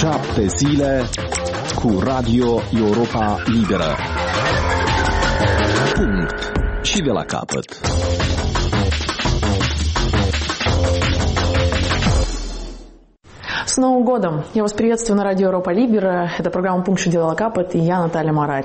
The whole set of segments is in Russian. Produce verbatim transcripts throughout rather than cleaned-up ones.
Șapte zile cu Radio Europa Liberă. Punct. Și de la capăt. С Новым годом! Я вас приветствую на Радио Европа Либера. Это программа «Пункт и дело капот» и я, Наталья Марарь.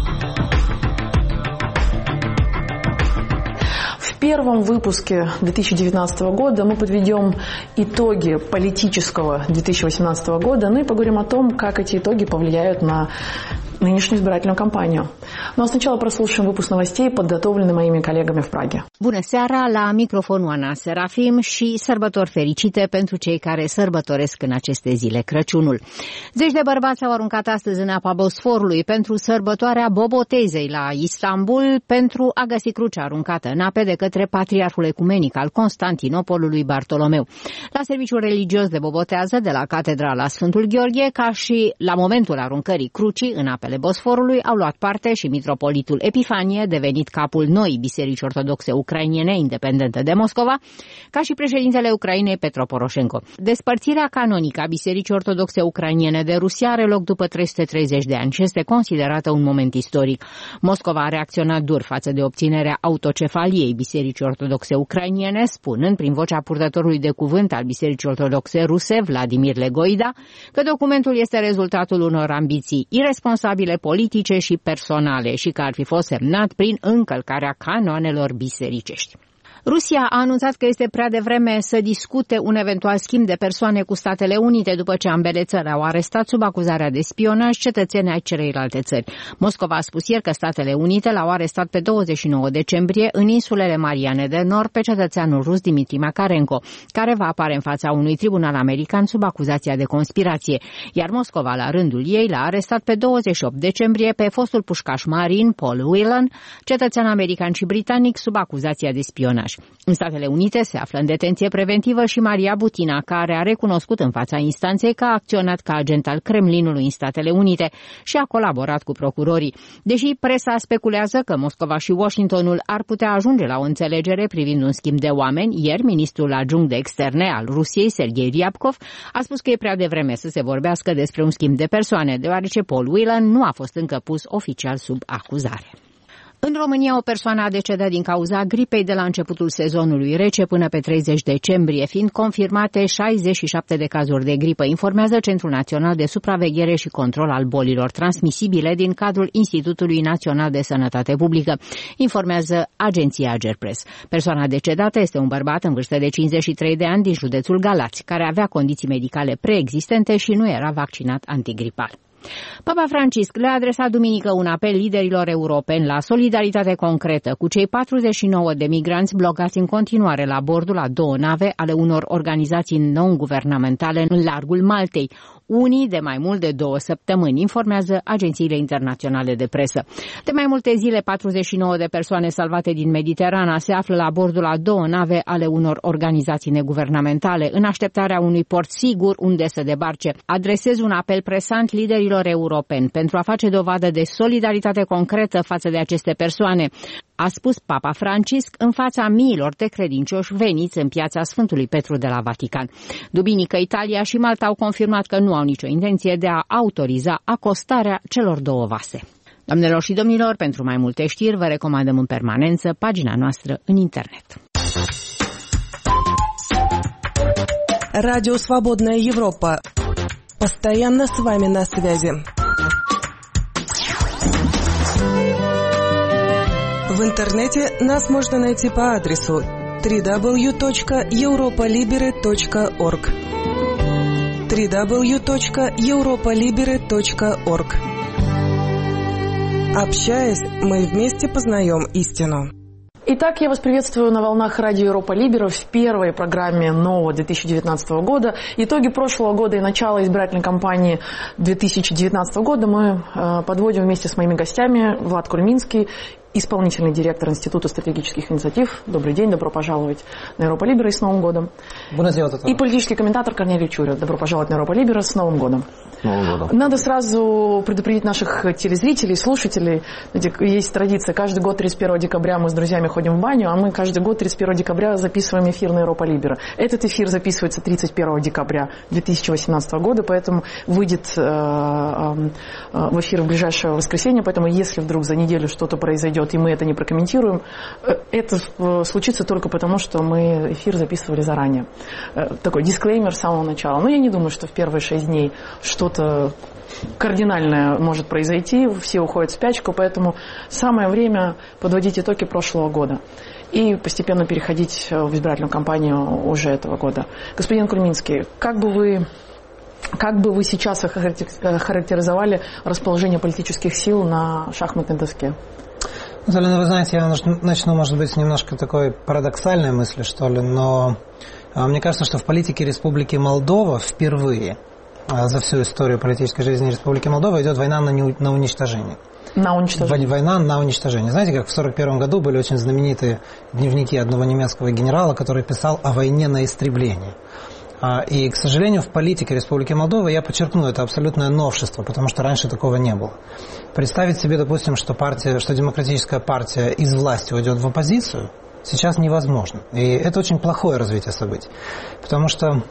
В первом выпуске две тысячи девятнадцатого года мы подведем итоги политического две тысячи восемнадцатого года, ну и поговорим о том, как эти итоги повлияют на нынешнюю избирательную кампанию. Ну а сначала прослушаем выпуск новостей, подготовленный моими коллегами в Праге. Bună seara, la microfonul Ana Serafim și sărbători fericite pentru cei care sărbătoresc în aceste zile Crăciunul. Zeci de bărbați au aruncat astăzi în apa Bosforului pentru sărbătoarea Bobotezei la Istanbul pentru a găsi crucea aruncată în ape de către Patriarhul Ecumenic al Constantinopolului Bartolomeu. La serviciul religios de bobotează de la Catedrala Sfântul Gheorghe, ca și la momentul aruncării crucii în apele Bosforului, au luat parte și mitropolitul Epifanie, devenit capul noii biserici ortodoxe ucrainene independente de Moscova, ca și președintele Ucrainei Petro Poroșenko. Despărțirea canonică a bisericii ortodoxe ucrainene de Rusia are loc după trei sute treizeci de ani și este considerată un moment istoric. Moscova a reacționat dur față de obținerea autocefaliei bisericii ortodoxe ucrainene, spunând prin vocea purtătorului de cuvânt al bisericii ortodoxe ruse, Vladimir Legoida, că documentul este rezultatul unor ambiții irresponsabile politice și personale și că ar fi fost semnat prin încălcarea canoanelor bisericești. Rusia a anunțat că este prea devreme să discute un eventual schimb de persoane cu Statele Unite după ce ambele țări au arestat sub acuzarea de spionaj cetățeni ai celeilalte țări. Moscova a spus ieri că Statele Unite l-au arestat pe douăzeci și nouă decembrie în insulele Mariane de Nord pe cetățeanul rus Dmitri Makarenko, care va apare în fața unui tribunal american sub acuzația de conspirație, iar Moscova la rândul ei l-a arestat pe douăzeci și opt decembrie pe fostul pușcaș marin Paul Whelan, cetățean american și britanic sub acuzația de spionaj. În Statele Unite se află în detenție preventivă și Maria Butina, care a recunoscut în fața instanței că a acționat ca agent al Kremlinului în Statele Unite și a colaborat cu procurorii. Deși presa speculează că Moscova și Washingtonul ar putea ajunge la o înțelegere privind un schimb de oameni, ieri ministrul adjunct de externe al Rusiei, Sergei Ryabkov, a spus că e prea devreme să se vorbească despre un schimb de persoane, deoarece Paul Whelan nu a fost încă pus oficial sub acuzare. În România, o persoană a decedat din cauza gripei de la începutul sezonului rece până pe treizeci decembrie, fiind confirmate șaizeci și șapte de cazuri de gripă, informează Centrul Național de Supraveghere și Control al Bolilor Transmisibile din cadrul Institutului Național de Sănătate Publică, informează agenția Agerpres. Persoana decedată este un bărbat în vârstă de cincizeci și trei de ani din județul Galați, care avea condiții medicale preexistente și nu era vaccinat antigripal. Papa Francisc le-a adresat duminică un apel liderilor europeni la solidaritate concretă cu cei patruzeci și nouă de migranți blocați în continuare la bordul a două nave ale unor organizații non-guvernamentale în largul Maltei, unii de mai mult de două săptămâni, informează agențiile internaționale de presă. De mai multe zile, patruzeci și nouă de persoane salvate din Mediterana se află la bordul a două nave ale unor organizații neguvernamentale, în așteptarea unui port sigur unde să debarce. Adresez un apel presant liderilor europeni pentru a face dovadă de solidaritate concretă față de aceste persoane, a spus Papa Francisc în fața miilor de credincioși veniți în piața Sfântului Petru de la Vatican. Duminică, Italia și Malta au confirmat că nu au nicio intenție de a autoriza acostarea celor două vase. Doamnelor și domnilor, pentru mai multe știri vă recomandăm în permanență pagina noastră în internet. Радио Свободная Европа. Постоянно с вами на связи. В интернете нас можно найти по адресу дабл ю дабл ю дабл ю точка европа либере точка орг дабл ю дабл ю дабл ю точка европа либере точка орг. Общаясь, мы вместе познаем истину. Итак, я вас приветствую на волнах Радио Европа Либера в первой программе нового две тысячи девятнадцатого года. Итоги прошлого года и начало избирательной кампании две тысячи девятнадцатого года мы э, подводим вместе с моими гостями. Влад Кульминский исполнительный директор Института стратегических инициатив. Добрый день, добро пожаловать на Европа Либера и с Новым годом. И политический комментатор Корнелий Чурил. Добро пожаловать на Европа Либера с Новым годом. Новым годом. Надо сразу предупредить наших телезрителей, слушателей. Есть традиция, каждый год тридцать первого декабря мы с друзьями ходим в баню, а мы каждый год тридцать первого декабря записываем эфир на Европа Либера. Этот эфир записывается тридцать первого декабря две тысячи восемнадцатого года, поэтому выйдет э, э, в эфир в ближайшее воскресенье, поэтому если вдруг за неделю что-то произойдет и мы это не прокомментируем, э, это случится только потому, что мы эфир записывали заранее. Э, такой дисклеймер с самого начала. Но я не думаю, что в первые шесть дней что-то кардинальное может произойти, все уходят в спячку, поэтому самое время подводить итоги прошлого года и постепенно переходить в избирательную кампанию уже этого года. Господин Кульминский, как бы вы, как бы вы сейчас характеризовали расположение политических сил на шахматной доске? Наталья, вы знаете, я начну, может быть, с немножко такой парадоксальной мысли, что ли, но мне кажется, что в политике Республики Молдова впервые за всю историю политической жизни Республики Молдова идет война на, не, на уничтожение. На уничтожение. Война на уничтожение. Знаете, как в сорок первом году были очень знаменитые дневники одного немецкого генерала, который писал о войне на истребление. И, к сожалению, в политике Республики Молдова, я подчеркну, это абсолютное новшество, потому что раньше такого не было. Представить себе, допустим, что партия, что демократическая партия из власти уйдет в оппозицию, сейчас невозможно. И это очень плохое развитие событий. Потому что,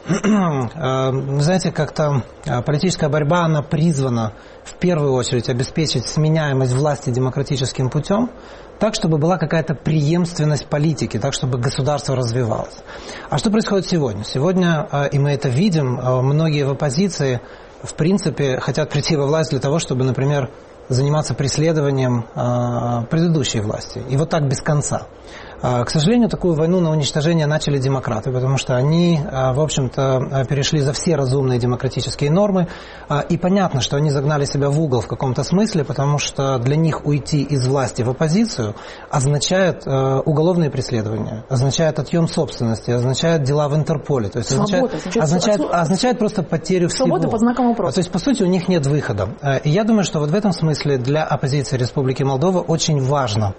знаете, как-то политическая борьба, она призвана в первую очередь обеспечить сменяемость власти демократическим путем, так, чтобы была какая-то преемственность политики, так, чтобы государство развивалось. А что происходит сегодня? Сегодня, и мы это видим, многие в оппозиции, в принципе, хотят прийти во власть для того, чтобы, например, заниматься преследованием предыдущей власти. И вот так без конца. К сожалению, такую войну на уничтожение начали демократы, потому что они, в общем-то, перешли за все разумные демократические нормы. И понятно, что они загнали себя в угол в каком-то смысле, потому что для них уйти из власти в оппозицию означает уголовные преследования, означает отъем собственности, означает дела в Интерполе. То есть означает, означает, означает просто потерю всего. Свобода под знаком вопроса. То есть, по сути, у них нет выхода. И я думаю, что вот в этом смысле для оппозиции Республики Молдова очень важно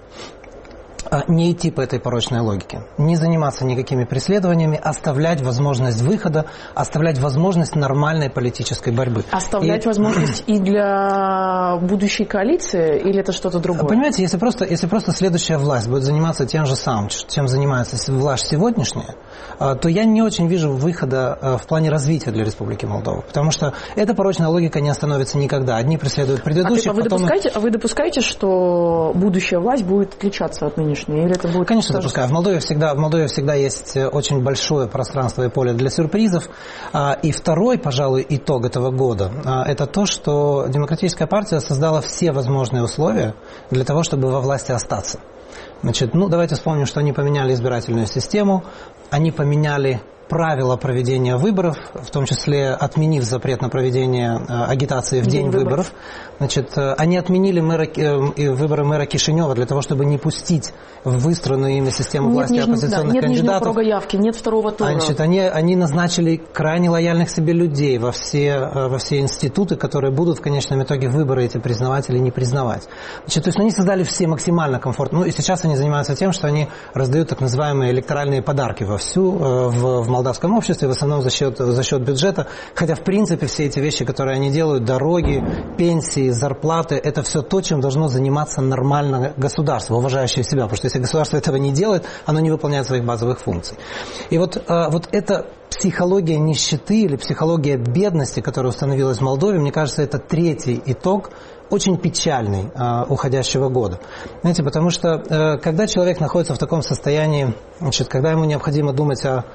не идти по этой порочной логике, не заниматься никакими преследованиями, оставлять возможность выхода, оставлять возможность нормальной политической борьбы. Оставлять и... возможность и для будущей коалиции, или это что-то другое? Понимаете, если просто, если просто следующая власть будет заниматься тем же самым, чем занимается власть сегодняшняя, то я не очень вижу выхода в плане развития для Республики Молдова, потому что эта порочная логика не остановится никогда. Одни преследуют предыдущих, а, ты, а, вы потом... допускаете, а вы допускаете, что будущая власть будет отличаться от нынешней? Или это будет Конечно, допускаю. В Молдове всегда, в Молдове всегда есть очень большое пространство и поле для сюрпризов. И второй, пожалуй, итог этого года – это то, что Демократическая партия создала все возможные условия для того, чтобы во власти остаться. Значит, ну, давайте вспомним, что они поменяли избирательную систему, они поменяли правила проведения выборов, в том числе отменив запрет на проведение э, агитации в день, день выборов. выборов. Значит, э, они отменили мэра, э, выборы мэра Кишинева для того, чтобы не пустить в выстроенную ими систему нет власти нижнего, оппозиционных да, нет кандидатов. Нет порога явки, нет второго тура. Значит, они, они назначили крайне лояльных себе людей во все, э, во все институты, которые будут в конечном итоге выборы эти признавать или не признавать. Значит, то есть они создали все максимально комфортно. Ну и сейчас они занимаются тем, что они раздают так называемые электоральные подарки вовсю э, в, в молдавском обществе, в основном за счет, за счет бюджета, хотя в принципе все эти вещи, которые они делают, дороги, пенсии, зарплаты, это все то, чем должно заниматься нормально государство, уважающее себя, потому что если государство этого не делает, оно не выполняет своих базовых функций. И вот, вот эта психология нищеты или психология бедности, которая установилась в Молдове, мне кажется, это третий итог, очень печальный э, уходящего года. Знаете, потому что э, когда человек находится в таком состоянии, значит, когда ему необходимо думать о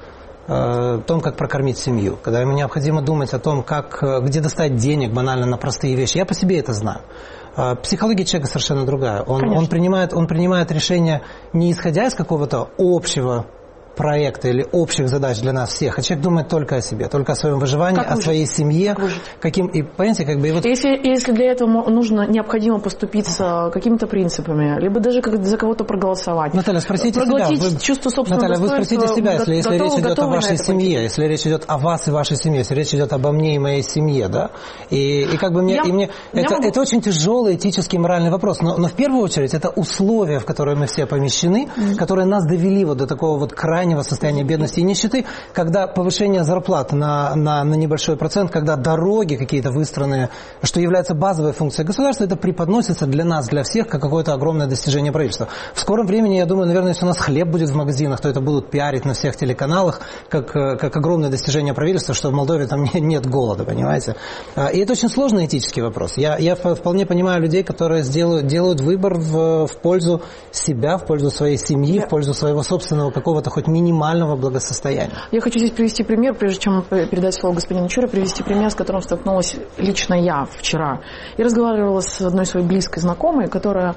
о том, как прокормить семью, когда ему необходимо думать о том, как, где достать денег банально на простые вещи. Я по себе это знаю. Психология человека совершенно другая. Он, он, принимает, он принимает решение не исходя из какого-то общего проекта или общих задач для нас всех, а человек думает только о себе, только о своем выживании, как о выжить? Своей семье. Каким, и, понимаете, как бы, и вот... если, если для этого нужно, необходимо поступиться какими-то принципами, либо даже как за кого-то проголосовать. Наталья, спросите себя. Вы, чувство собственного Наталья, вы спросите себя, если, если готовы, речь идет о вашей семье, пойти? Если речь идет о вас и вашей семье, если речь идет обо мне и моей семье, да, и, и как бы мне, я, и мне это, могу... это очень тяжелый этический и моральный вопрос, но, но в первую очередь это условия, в которые мы все помещены, mm-hmm. которые нас довели вот до такого вот крайнего состояния бедности и нищеты, когда повышение зарплат на, на, на небольшой процент, когда дороги какие-то выстроены, что является базовой функцией государства, это преподносится для нас, для всех, как какое-то огромное достижение правительства. В скором времени, я думаю, наверное, если у нас хлеб будет в магазинах, то это будут пиарить на всех телеканалах, как, как огромное достижение правительства, что в Молдове там нет голода, понимаете? И это очень сложный этический вопрос. Я, я вполне понимаю людей, которые сделают, делают выбор в, в пользу себя, в пользу своей семьи, в пользу своего собственного какого-то хоть минимального благосостояния. Я хочу здесь привести пример, прежде чем передать слово господину Чуре, привести пример, с которым столкнулась лично я вчера. Я разговаривала с одной своей близкой знакомой, которая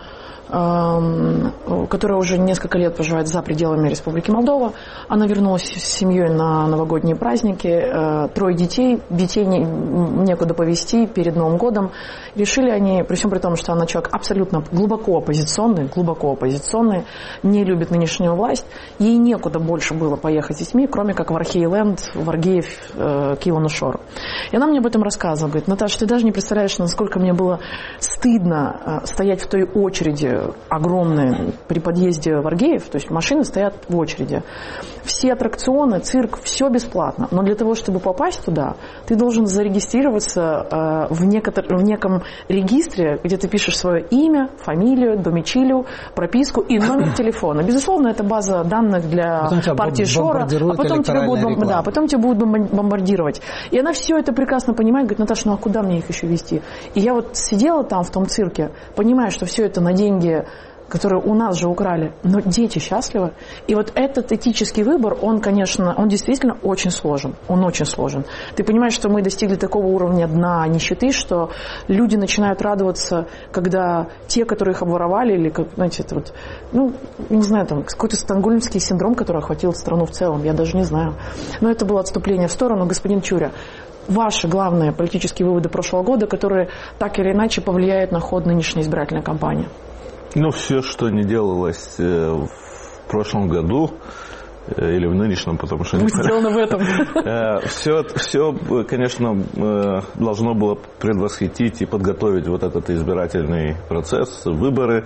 которая уже несколько лет проживает за пределами Республики Молдова. Она вернулась с семьей на новогодние праздники. Трое детей. Детей не, некуда повезти перед Новым годом. Решили они, при всем при том, что она человек абсолютно глубоко оппозиционный, глубоко оппозиционный, не любит нынешнюю власть, ей некуда больше было поехать с детьми, кроме как в Архейленд, в Аргеев, Киевану-Шор. И она мне об этом рассказывает. Говорит: Наташа, ты даже не представляешь, насколько мне было стыдно стоять в той очереди огромные при подъезде в Аргеев, то есть машины стоят в очереди. Все аттракционы, цирк, все бесплатно. Но для того, чтобы попасть туда, ты должен зарегистрироваться в, некотор... в неком регистре, где ты пишешь свое имя, фамилию, домичилию, прописку и номер телефона. Безусловно, это база данных для партии Шора, а потом тебя, будут... да, потом тебя будут бомбардировать. И она все это прекрасно понимает, говорит: Наташа, ну а куда мне их еще везти? И я вот сидела там в том цирке, понимая, что все это на деньги, которые у нас же украли, но дети счастливы. И вот этот этический выбор, он, конечно, он действительно очень сложен. Он очень сложен. Ты понимаешь, что мы достигли такого уровня дна нищеты, что люди начинают радоваться, когда те, которые их обворовали, или, как, знаете, это вот, ну, не знаю, там, какой-то стокгольмский синдром, который охватил страну в целом, я даже не знаю. Но это было отступление в сторону. Господин Чуря, ваши главные политические выводы прошлого года, которые так или иначе повлияют на ход нынешней избирательной кампании? Ну, все, что не делалось в прошлом году, или в нынешнем, потому что... Сделано в этом. Все, все, конечно, должно было предвосхитить и подготовить вот этот избирательный процесс, выборы.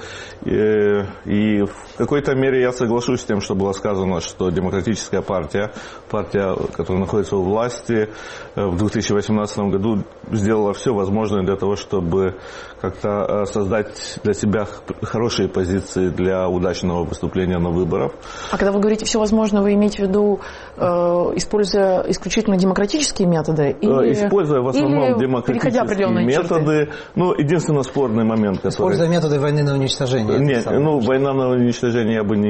И в какой-то мере я соглашусь с тем, что было сказано, что Демократическая партия, партия, которая находится у власти, в две тысячи восемнадцатом году сделала все возможное для того, чтобы как-то создать для себя хорошие позиции для удачного выступления на выборах. А когда вы говорите все возможно, вы имеете в виду, э, используя исключительно демократические методы? Или, используя в основном демократические методы. Черты? Ну, единственно спорный момент, который... Используя методы войны на уничтожение. Нет, ну, война на уничтожение я бы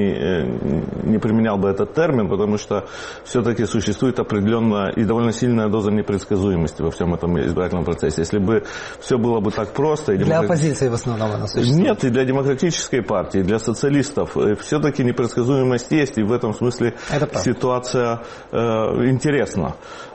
не, не применял бы этот термин, потому что все-таки существует определенная и довольно сильная доза непредсказуемости во всем этом избирательном процессе. Если бы все было бы так просто... Для демократ... оппозиции в основном она существует. Нет, и для демократической партии, и для социалистов. Все-таки непредсказуемость есть, и в этом смысле ситуация э, интересна.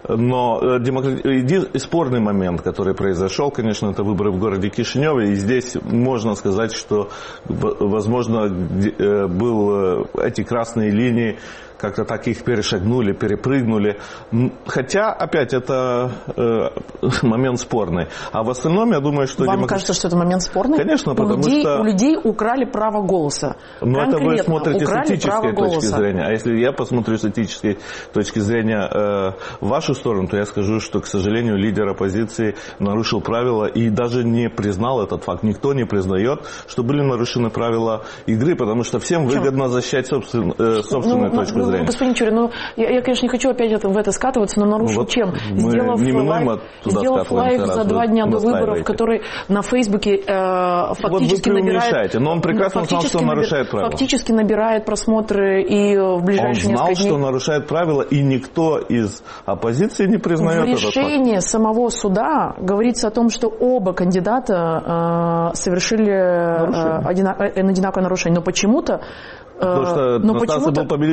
Но э, демократ... спорный момент, который произошел, конечно, это выборы в городе Кишиневе, и здесь можно сказать, что, возможно, э, был эти красные линии, как-то так их перешагнули, перепрыгнули. Хотя, опять, это э, момент спорный. А в остальном, я думаю, что... Вам демократ... кажется, что это момент спорный? Конечно, у потому людей, что... У людей украли право голоса. Но это вы смотрите с этической точки голоса. зрения. А если я посмотрю с этической точки зрения э, в вашу сторону, то я скажу, что, к сожалению, лидер оппозиции нарушил правила и даже не признал этот факт. Никто не признает, что были нарушены правила игры, потому что всем Чем? выгодно защищать собствен, э, собственную ну, точку ну, зрения. Господин Чурин, ну, я, я, конечно, не хочу опять это, в это скатываться, но нарушил вот чем? Сделав лайв, сделав лайв за два дня до выборов, который на Фейсбуке э, фактически вот вы набирает... Но он прекрасно знал, что он нарушает правила. Фактически набирает просмотры и в ближайшие несколько дней... Он знал, что нарушает правила, и никто из оппозиции не признает этот факт. В решении самого суда говорится о том, что оба кандидата э, совершили э, одинаковое нарушение. Но почему-то Потому что но Настасий был победителем, он больше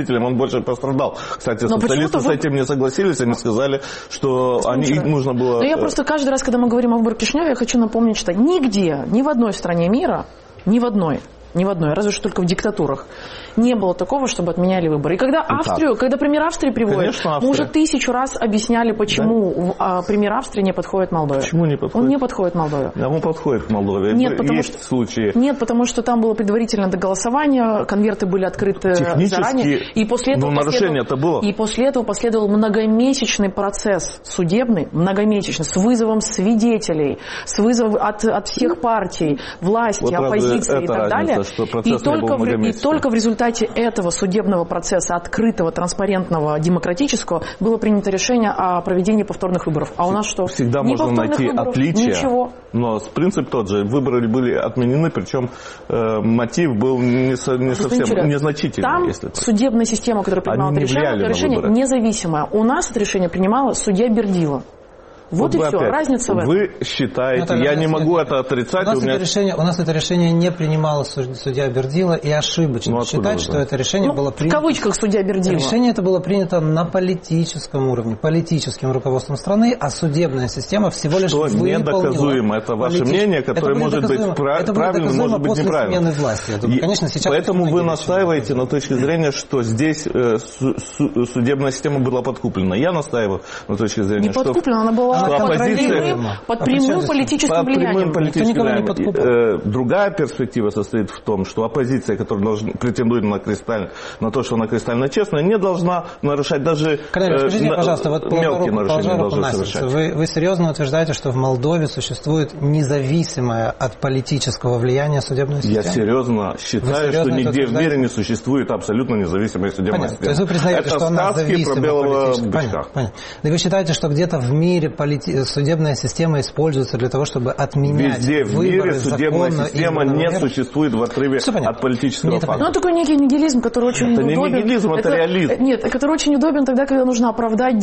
больше пострадал. Кстати, но социалисты с этим не согласились, они сказали, что они, их нужно было... Но я просто каждый раз, когда мы говорим о выборах в Кишиневе, я хочу напомнить, что нигде, ни в одной стране мира, ни в одной, ни в одной, разве что только в диктатурах, не было такого, чтобы отменяли выборы. И когда Австрию, когда премьер Австрии приводит, мы уже тысячу раз объясняли, почему да? премьер Австрии не подходит Молдове. Почему не подходит? Он не подходит Молдове. Да, он подходит к Молдове. Нет, потому Есть что, случаи. Нет, потому что там было предварительное голосование, конверты были открыты заранее. И после этого нарушение это было. И после этого последовал многомесячный процесс судебный, многомесячный, с вызовом свидетелей, с вызовом от, от всех партий, власти, вот оппозиции и так далее. И только, в, и только в результате этого судебного процесса, открытого, транспарентного, демократического, было принято решение о проведении повторных выборов. А у нас что? Всегда Ни можно найти выборов, отличия, ничего. Но принцип тот же. Выборы были отменены, причем э, мотив был не, со, не совсем незначительный. Там если судебная система, которая принимала это решение, решение независимое. У нас это решение принимала судья Бердила. Вот, вот и все, опять, разница в этом. Вы считаете, Наталья, я не могу нет. это отрицать. У нас, у, меня... это решение, у нас это решение не принимала судья Бердила и ошибочно ну, считать, что это решение ну, было принято... В кавычках судья Бердила. Решение это было принято на политическом уровне, политическим руководством страны, а судебная система всего лишь что выполнила... недоказуемо. Это ваше политич... мнение, которое это может быть прав... правильным, может быть неправильным. Власти. Это, и... конечно, сейчас поэтому вы настаиваете на точке зрения, что здесь э, су- су- судебная система была подкуплена. Я настаиваю на точке зрения, не что... Не подкуплена, она была что оппозиция... Под прямым политическим влиянием. влиянием. Другая перспектива состоит в том, что оппозиция, которая должна, претендует на, кристаль, на то, что она кристально честная, не должна нарушать даже Коллега, скажите, э, пожалуйста, вот мелкие нарушения должны совершать. Вы, вы серьезно утверждаете, что в Молдове существует независимая от политического влияния судебная система? Я серьезно считаю, серьезно что нигде в мире не существует абсолютно независимая судебная понятно. система. То есть вы признаете, это что она зависима про белого бычка? Понятно, понятно. И вы считаете, что где-то в мире полити... судебная система используется для того, чтобы отменять везде в мире судебная система не мир. существует в отрыве от политического нет, факта. Ну, такой некий нигилизм, который очень это удобен. Это не нигилизм, это, это реализм. Нет, который очень удобен тогда, когда нужно оправдать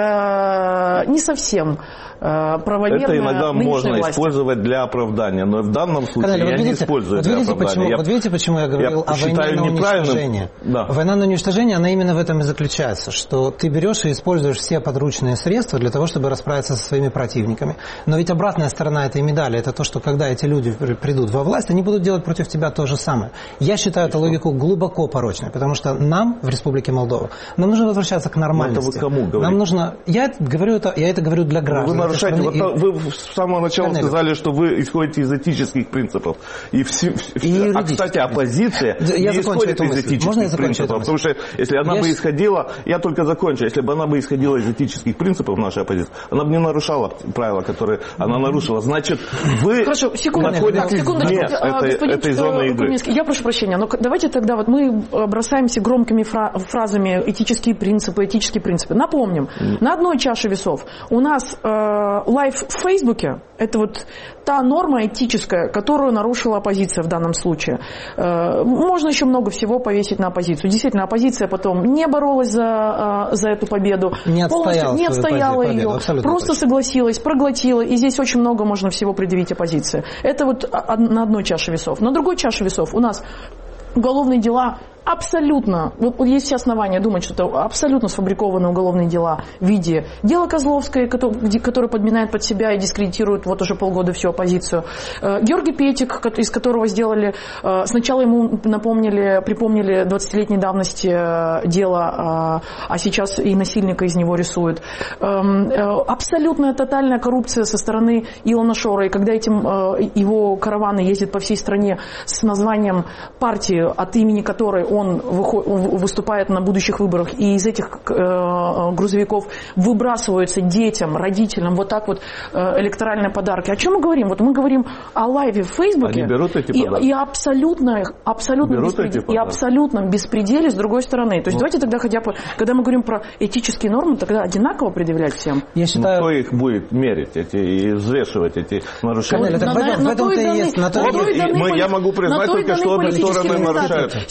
действия не совсем правомерные. Это иногда можно власти. использовать для оправдания, но в данном случае Канали, я видите, не использую вот для видите, оправдания. Почему, я, вот видите, почему я говорил я о войне на уничтожение? Да. Война на уничтожение, она именно в этом и заключается, что ты берешь и используешь все подручные средства для того, чтобы расправиться со своими противниками. Но ведь обратная сторона этой медали, это то, что когда эти люди придут во власть, они будут делать против тебя то же самое. Я считаю эту логику глубоко порочной, потому что нам в Республике Молдова, нам нужно возвращаться к нормальности. Но это вы кому говорите? Нам нужно, я говорю это, я это говорю для граждан. Вы нарушаете, вот, и... вы с самого начала Канали. сказали, что вы исходите из этических принципов. И, все, и а, кстати, оппозиция я не исходит из этических принципов. Потому что если она я... бы исходила, я только закончу, если бы она бы исходила из этических принципов нашей оппозиции, она бы не нарушала правила, которые она нарушила. Значит, вы Хорошо, секунду, находитесь вне этой, этой зоны игры. Я прошу прощения, но давайте тогда вот мы бросаемся громкими фра- фразами этические принципы, этические принципы. Напомним, mm. на одной чаше весов у нас э, лайв в Фейсбуке, это вот та норма этическая, которую нарушила оппозиция в данном случае. Э, можно еще много всего повесить на оппозицию. Действительно, оппозиция потом не боролась за, э, за эту победу, не отстояла, не отстояла ее, победу, просто точно. согласилась, проглотила, и здесь очень много можно всего предъявить оппозиции. Это вот на одной чаше весов. На другой чаше весов у нас уголовные дела абсолютно, вот есть все основания думать, что это абсолютно сфабрикованные уголовные дела в виде дела Козловской, которое подминает под себя и дискредитирует вот уже полгода всю оппозицию. Георгий Петик, из которого сделали, сначала ему напомнили, припомнили двадцатилетней давности дело, а сейчас и насильника из него рисуют. Абсолютная тотальная коррупция со стороны Илона Шора, и когда этим его караваны ездят по всей стране с названием партии, от имени которой он, выход, он выступает на будущих выборах, и из этих э, грузовиков выбрасываются детям, родителям вот так вот э, электоральные подарки. О чем мы говорим? Вот мы говорим о лайве в Фейсбуке. Они берут эти и, подарки? И абсолютно, абсолютно, беспредел, и абсолютном беспределе с другой стороны. То есть вот. Давайте тогда, хотя бы, когда мы говорим про этические нормы, тогда одинаково предъявлять всем. Я считаю... Ну, кто их будет мерить эти, и взвешивать эти нарушения? Канали, на, в этом-то и есть. На то, я могу признать только, что обе стороны нарушают. На то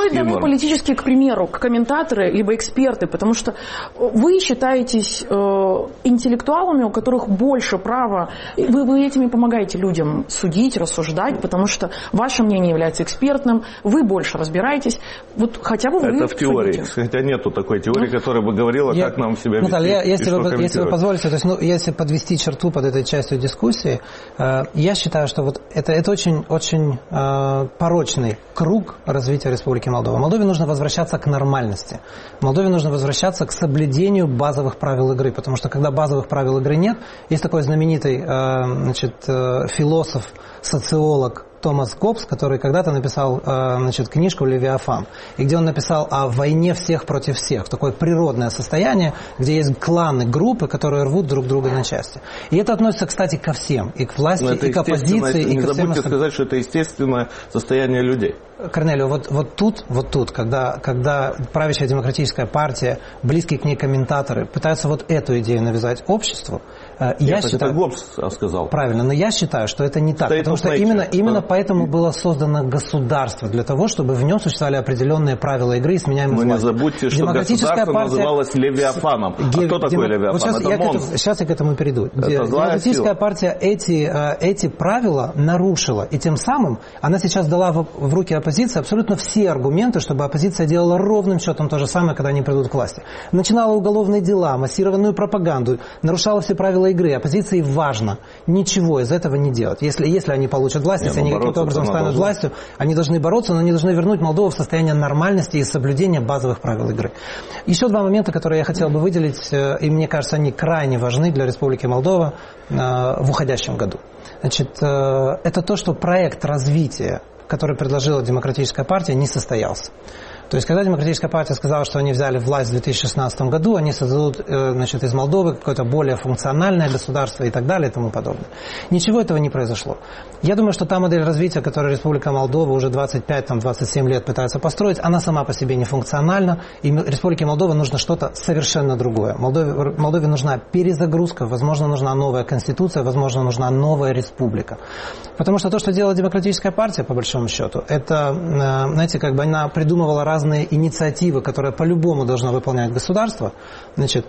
стоит даже политические, к примеру, комментаторы, либо эксперты, потому что вы считаетесь э, интеллектуалами, у которых больше права, вы, вы этими помогаете людям судить, рассуждать, потому что ваше мнение является экспертным, вы больше разбираетесь, вот хотя бы вы это в теории, судите. хотя нету такой теории, ну, которая бы говорила, я, как нам себя вести. Наталья, если, вы, если вы позволите, то есть, ну, если подвести черту под этой частью дискуссии, э, я считаю, что вот это, это очень, очень э, порочный круг развития Республики Молдова. Молдове нужно возвращаться к нормальности. Молдове нужно возвращаться к соблюдению базовых правил игры, потому что когда базовых правил игры нет, есть такой знаменитый э, значит, э, философ, социолог Томас Гоббс, который когда-то написал э, значит, книжку «Левиафан», и где он написал о войне всех против всех, такое природное состояние, где есть кланы, группы, которые рвут друг друга на части. И это относится, кстати, ко всем, и к власти, и к оппозиции, и не ко всем. Не забудьте сказать, что это естественное состояние людей. Корнелио, вот, вот тут, вот тут, когда, когда правящая демократическая партия, близкие к ней комментаторы пытаются вот эту идею навязать обществу, э, я Нет, считаю... это Гоббс сказал. Правильно, но я считаю, что это не так, State потому что nature, именно, именно да. поэтому было создано государство, для того, чтобы в нем существовали определенные правила игры и сменяемость власти. Но не забудьте, что государство партия... называлось Левиафаном. А Ге... кто такой Дем... Левиафан? Вот сейчас, это я к этому, сейчас я к этому перейду. Это Демократическая партия эти, эти правила нарушила, и тем самым она сейчас дала в, в руки оппозиции абсолютно все все аргументы, чтобы оппозиция делала ровным счетом то же самое, когда они придут к власти. Начинала уголовные дела, массированную пропаганду, нарушала все правила игры. Оппозиции важно ничего из этого не делать. Если, если они получат власть, если они каким-то образом станут властью, они должны бороться, но они должны вернуть Молдову в состояние нормальности и соблюдения базовых правил игры. Еще два момента, которые я хотел бы выделить, и мне кажется, они крайне важны для Республики Молдова в уходящем году. Значит, это то, что проект развития, который предложила Демократическая партия, не состоялся. То есть, когда Демократическая партия сказала, что они взяли власть в две тысячи шестнадцатом году, они создадут, значит, из Молдовы какое-то более функциональное государство и так далее и тому подобное. Ничего этого не произошло. Я думаю, что та модель развития, которую Республика Молдова уже двадцать пять - двадцать семь лет пытается построить, она сама по себе не функциональна, и Республике Молдова нужно что-то совершенно другое. Молдове, Молдове нужна перезагрузка, возможно, нужна новая конституция, возможно, нужна новая республика. Потому что то, что делала Демократическая партия, по большому счету, это, знаете, как бы она придумывала разные разные инициативы, которые по-любому должно выполнять государство. Значит,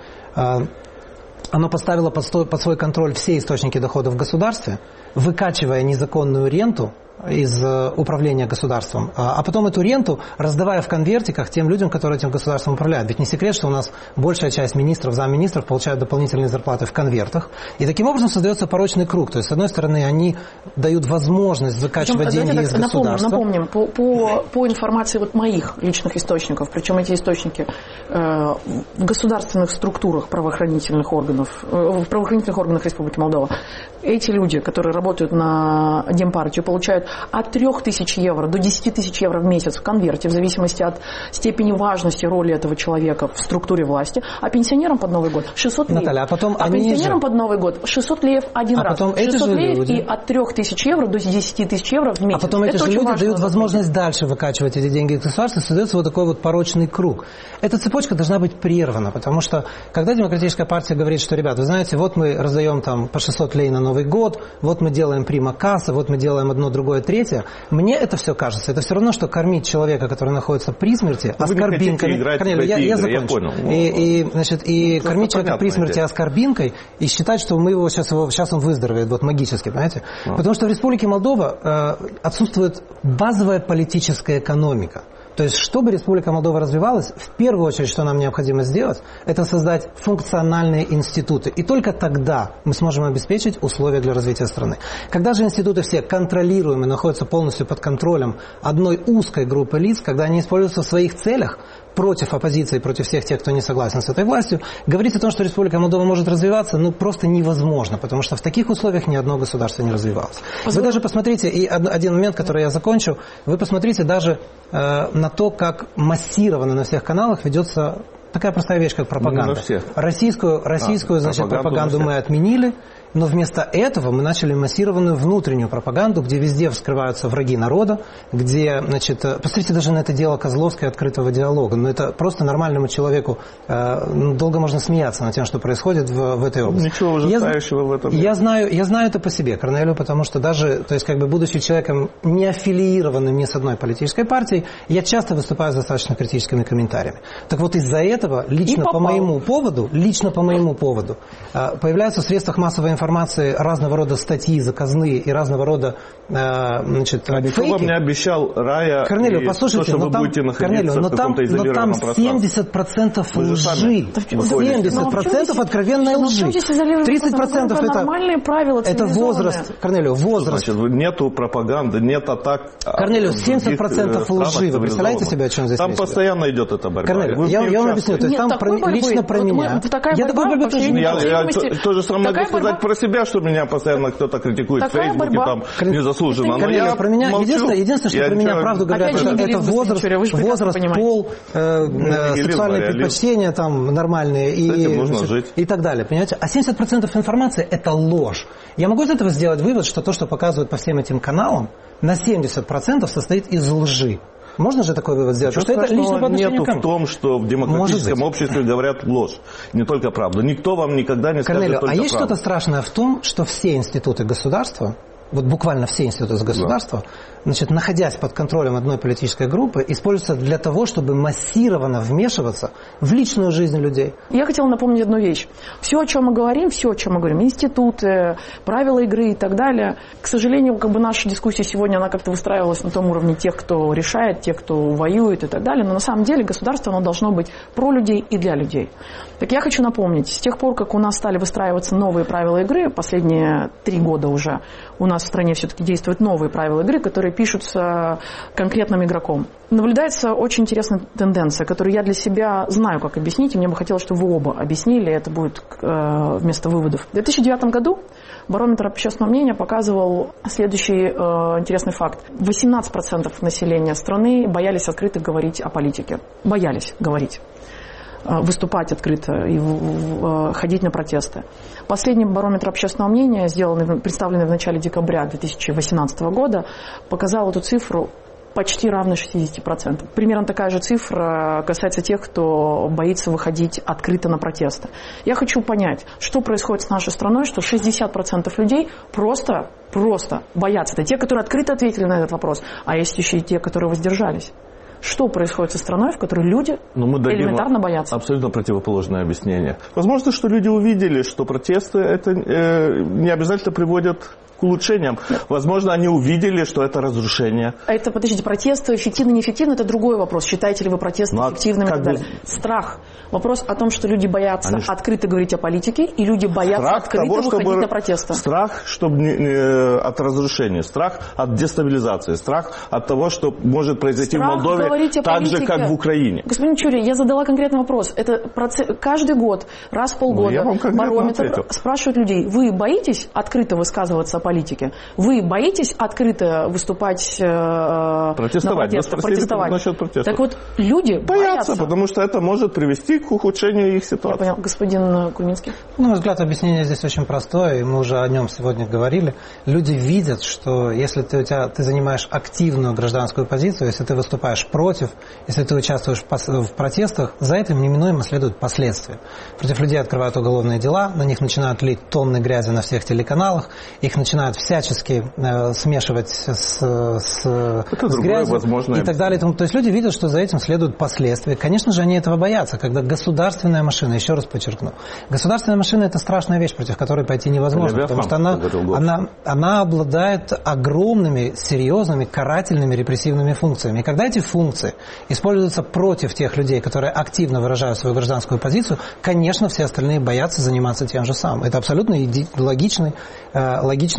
оно поставило под, стой, под свой контроль все источники доходов в государстве, выкачивая незаконную ренту из управления государством, а потом эту ренту раздавая в конвертиках тем людям, которые этим государством управляют. Ведь не секрет, что у нас большая часть министров, замминистров получают дополнительные зарплаты в конвертах. И таким образом создается порочный круг. То есть, с одной стороны, они дают возможность выкачивать причем, деньги из государства. Напомним, напомним по, по, по информации вот моих личных источников, причем эти источники э, в государственных структурах правоохранительных органов, э, в правоохранительных органах Республики Молдова, эти люди, которые работают на Демпартию, получают от трёх тысяч евро до десяти тысяч евро в месяц в конверте, в зависимости от степени важности роли этого человека в структуре власти, а пенсионерам под Новый год шестьсот леев. Наталья, а потом а пенсионерам же... под Новый год шестьсот леев один а раз. Потом эти шестьсот же леев люди... и от трёх тысяч евро до десяти тысяч евро в месяц. А потом эти Это же люди дают возможность запомнить. дальше выкачивать эти деньги из государства, создается вот такой вот порочный круг. Эта цепочка должна быть прервана, потому что когда Демократическая партия говорит, что, ребята, вы знаете, вот мы раздаем там по шестьсот лей на Новый год, вот мы делаем прима-касса, вот мы делаем одно, другое, третье, мне это все кажется. Это все равно, что кормить человека, который находится при смерти, вы аскорбинками. Корнелия, я, я, я понял. И, и, значит, и ну, кормить человека при смерти идея. аскорбинкой и считать, что мы его сейчас, его сейчас он выздоровеет, вот магически, понимаете? А. Потому что в Республике Молдова э, отсутствует базовая политическая экономика. То есть, чтобы Республика Молдова развивалась, в первую очередь, что нам необходимо сделать, это создать функциональные институты. И только тогда мы сможем обеспечить условия для развития страны. Когда же институты все контролируемые, находятся полностью под контролем одной узкой группы лиц, когда они используются в своих целях, против оппозиции, против всех тех, кто не согласен с этой властью, говорить о том, что Республика Молдова может развиваться, ну, просто невозможно, потому что в таких условиях ни одно государство не развивалось. Позволь... Вы даже посмотрите, и один момент, который я закончу, вы посмотрите даже э, на то, как массированно на всех каналах ведется такая простая вещь, как пропаганда. Российскую, российскую а, значит, пропаганду, пропаганду мы отменили, но вместо этого мы начали массированную внутреннюю пропаганду, где везде вскрываются враги народа, где, значит, посмотрите даже на это дело Козловской открытого диалога. Но это просто нормальному человеку э, долго можно смеяться над тем, что происходит в, в этой области. Ничего ужасающего в этом нет. Я знаю, я знаю это по себе, Корнелию, потому что даже, то есть, как бы, будучи человеком не аффилированным ни с одной политической партией, я часто выступаю с достаточно критическими комментариями. Так вот, из-за этого, лично по моему поводу, лично по моему поводу, э, появляются в средствах массовой информации информации разного рода статьи заказные и разного рода э, значит, а фейки. Никто вам не обещал рая. Корнелию, послушайте, то, что но вы там, будете находиться Корнелию, но в каком-то изолированном пространстве. семьдесят процентов лжи. семьдесят процентов откровенной лжи. тридцать процентов это нормальные правила, это возраст. Корнелию, возраст. Значит, нету пропаганды, нет атак. Корнелию, семьдесят процентов лжи. Вы представляете себе, о чем здесь Там речь? постоянно идет эта борьба. Корнелию, я, я вам объясню. То есть там про, лично про меня. Я такой борьбы тоже не я, я то же самое могу сказать про себя, что меня постоянно кто-то критикует в Фейсбуке, там незаслуженно. Но я про меня, молчу, единственное, единственное, что про меня правду говорят, это, это возраст, возраст пол, э, э, сексуальные предпочтения там нормальные и, значит, и так далее. Понимаете? А семьдесят процентов информации это ложь. Я могу из этого сделать вывод, что то, что показывают по всем этим каналам, на семьдесят процентов состоит из лжи. Можно же такой вывод сделать? Что это лично нету в том, что в демократическом обществе говорят ложь. Не только правду. Никто вам никогда не Корнелию, скажет только а есть правду. Что-то страшное в том, что все институты государства, вот буквально все институты государства, да. значит, находясь под контролем одной политической группы, используются для того, чтобы массированно вмешиваться в личную жизнь людей. Я хотела напомнить одну вещь. Все, о чем мы говорим, все, о чем мы говорим, институты, правила игры и так далее, к сожалению, как бы наша дискуссия сегодня, она как-то выстраивалась на том уровне тех, кто решает, тех, кто воюет и так далее, но на самом деле государство, оно должно быть про людей и для людей. Так я хочу напомнить, с тех пор, как у нас стали выстраиваться новые правила игры, последние три года уже, у нас в стране все-таки действуют новые правила игры, которые пишутся конкретным игроком. Наблюдается очень интересная тенденция, которую я для себя знаю, как объяснить, и мне бы хотелось, чтобы вы оба объяснили, это будет э, вместо выводов. В две тысячи девятом году барометр общественного мнения показывал следующий э, интересный факт. восемнадцать процентов населения страны боялись открыто говорить о политике. Боялись говорить. Выступать открыто и ходить на протесты. Последний барометр общественного мнения, сделанный, представленный в начале декабря две тысячи восемнадцатого года, показал эту цифру почти равной шестидесяти процентам. Примерно такая же цифра касается тех, кто боится выходить открыто на протесты. Я хочу понять, что происходит с нашей страной, что шестьдесят процентов людей просто, просто боятся. Это те, которые открыто ответили на этот вопрос, а есть еще и те, которые воздержались. Что происходит со страной, в которой люди элементарно боятся? Абсолютно противоположное объяснение. Возможно, что люди увидели, что протесты это э, не обязательно приводят к улучшениям. Возможно, они увидели, что это разрушение. А это, подождите, протесты эффективны, неэффективны, это другой вопрос. Считаете ли вы протесты ну, эффективными и так далее? Бы... Страх. Вопрос о том, что люди боятся они... открыто говорить о политике, и люди боятся страх открыто того, выходить чтобы... на протесты. Страх чтобы не, не, от разрушения, страх от дестабилизации, страх от того, что может произойти страх в Молдове так же, как в Украине. Господин Чури, я задала конкретный вопрос. Это процесс... каждый год, раз в полгода, ну, барометр ответил. Спрашивают людей, вы боитесь открыто высказываться о политике? Политики. Вы боитесь открыто выступать э, протестовать, на протесты, протестовать? Насчет протестов. Так вот, люди боятся, боятся, потому что это может привести к ухудшению их ситуации. Я понял. Господин Кульминский? На мой взгляд, объяснение здесь очень простое, и мы уже о нем сегодня говорили. Люди видят, что если ты, у тебя, ты занимаешь активную гражданскую позицию, если ты выступаешь против, если ты участвуешь в протестах, за этим неминуемо следуют последствия. Против людей открывают уголовные дела, на них начинают лить тонны грязи на всех телеканалах, их начинают всячески э, смешивать с, с, с грязью и так далее. То есть люди видят, что за этим следуют последствия. Конечно же, они этого боятся, когда государственная машина, еще раз подчеркну, государственная машина – это страшная вещь, против которой пойти невозможно, Левиафан, потому что она, она, она обладает огромными, серьезными, карательными, репрессивными функциями. И когда эти функции используются против тех людей, которые активно выражают свою гражданскую позицию, конечно, все остальные боятся заниматься тем же самым. Это абсолютно логичный, логичный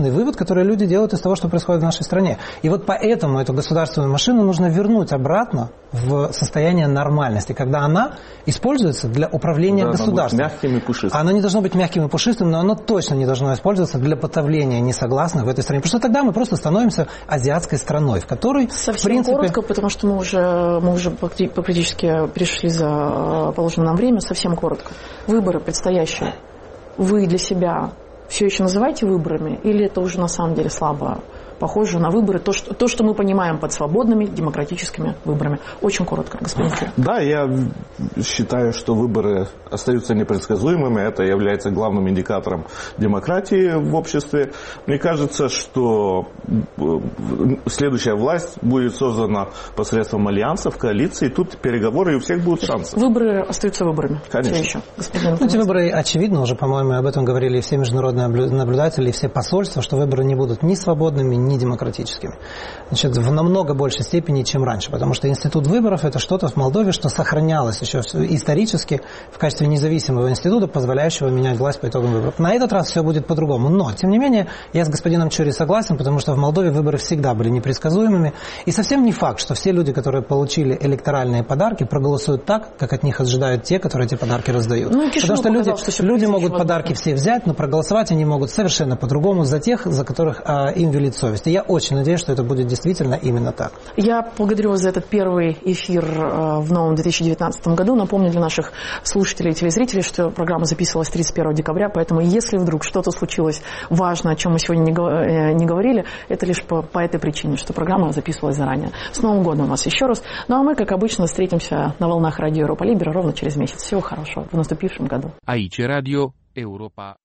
естественный вывод, который люди делают из того, что происходит в нашей стране. И вот поэтому эту государственную машину нужно вернуть обратно в состояние нормальности, когда она используется для управления да, государством. Мягким и пушистым. Оно не должно быть мягким и пушистым, но оно точно не должно использоваться для подавления несогласных в этой стране. Потому что тогда мы просто становимся азиатской страной, в которой, Совсем в принципе... коротко, потому что мы уже, мы уже практически перешли за положенное нам время, совсем коротко. Выборы предстоящие. Вы для себя все еще называете выборами, или это уже на самом деле слабо похоже на выборы, то что, то, что мы понимаем под свободными демократическими выборами? Очень коротко, господин Чур. Да, я считаю, что выборы остаются непредсказуемыми. Это является главным индикатором демократии в обществе. Мне кажется, что следующая власть будет создана посредством альянсов, коалиций. Тут переговоры, и у всех будут шансы. Выборы остаются выборами. Конечно. Все еще, господин ну, эти выборы очевидно уже, по-моему, об этом говорили все международные наблюдатели, все посольства, что выборы не будут ни свободными, ни демократическими. Значит, в намного большей степени, чем раньше, потому что институт выборов – это что-то в Молдове, что сохранялось еще исторически в качестве независимого института, позволяющего менять власть по итогам выборов. На этот раз все будет по-другому. Но, тем не менее, я с господином Чури согласен, потому что в Молдове выборы всегда были непредсказуемыми. И совсем не факт, что все люди, которые получили электоральные подарки, проголосуют так, как от них ожидают те, которые эти подарки раздают. Ну, потому что люди, что люди могут подарки все взять, но проголосовать они могут совершенно по-другому за тех, за которых а, им велит совесть. И я очень надеюсь, что это будет действительно именно так. Я благодарю вас за этот первый эфир в новом две тысячи девятнадцатом году. Напомню для наших слушателей и телезрителей, что программа записывалась тридцать первого декабря, поэтому если вдруг что-то случилось важное, о чем мы сегодня не говорили, это лишь по, по этой причине, что программа записывалась заранее. С Новым годом вас еще раз. Ну а мы, как обычно, встретимся на волнах радио Европа Либера ровно через месяц. Всего хорошего в наступившем году. Aici Radio Europa